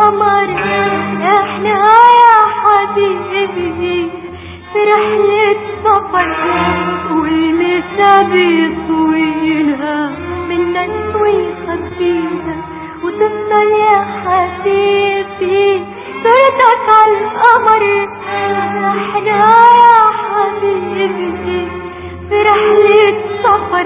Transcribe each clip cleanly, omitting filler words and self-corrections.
القمر احنا يا حبيبي في رحلة سفر، والمسا بيطوينا منا ويخبينا، وتفضل يا حبيبي صورتك عالقمر. احنا يا حبيبي في رحلة سفر،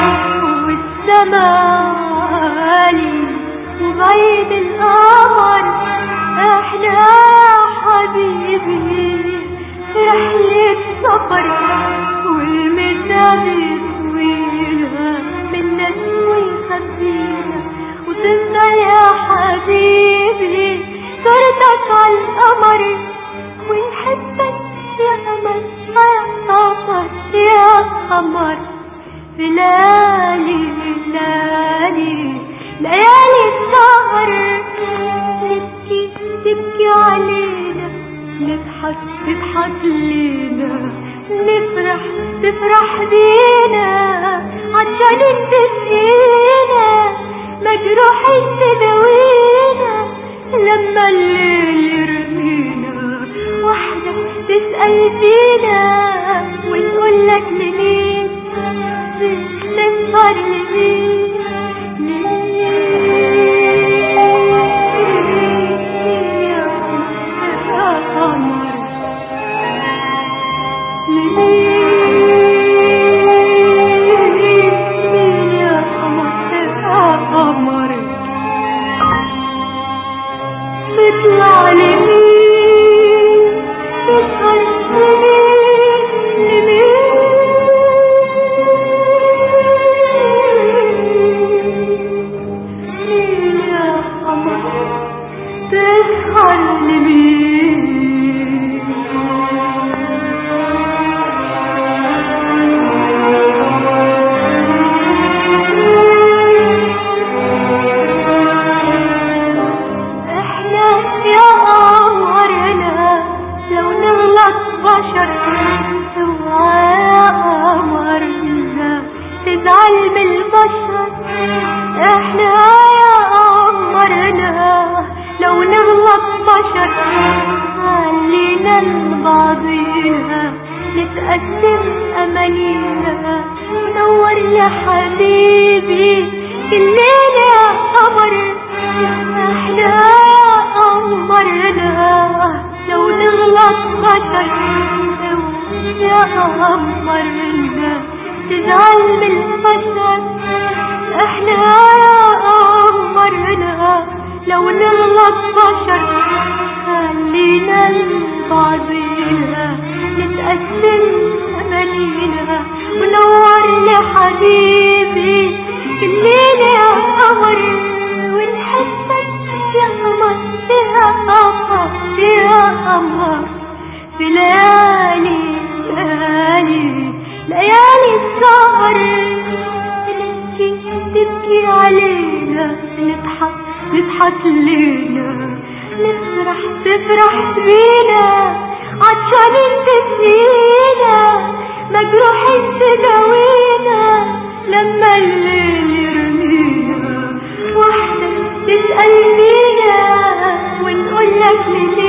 والسما عالي وبعيد القمر. احنا يا حبيبي في رحلة سفر، والمسا بيطوينا منا ويخبينا، وتفضل يا حبيبي صورتك عالقمر. ونحبك يا قمر يا قمر يا قمر، في ليالي ليالي السهر. نبكي تبكي علينا، نضحك تضحك لينا، نفرح تفرح بينا، عشان انت فينا مجروحين تداوينا. لما الليل يرمينا واحدة تسأل فينا، ونقولك لمين نسهر لمين يا قمر، يا قمر تطلع لمين تسهر لمين يا قمر تسهر لمين. احنا يا قمرنا لو نغلط بشر، اوعى يا قمرنا تزعل بالبشر. احنا يا قمرنا لو نغلط بشر، خلينا لبعضينا نتقدم امانينا. نور يا حبيبي الليل يا قمر. احنا يا قمرنا لو نغلط بشر، يا قمرنا تزعل بالبشر. احنا يا قمرنا لو نغلط بشر، خلينا لبعضينا نتقسم امانينا. ونور يا حبيبي الليل يا قمر، ونحبك يا قمر يا قمر يا قمر، في ليالي ليالي السهر. نبكي تبكي علينا، نضحك لينا، نفرح تفرح بينا، عشان انت فينا مجروحين تداوينا. لما الليل يرمينا واحدة تسأل فينا، ونقولك لمين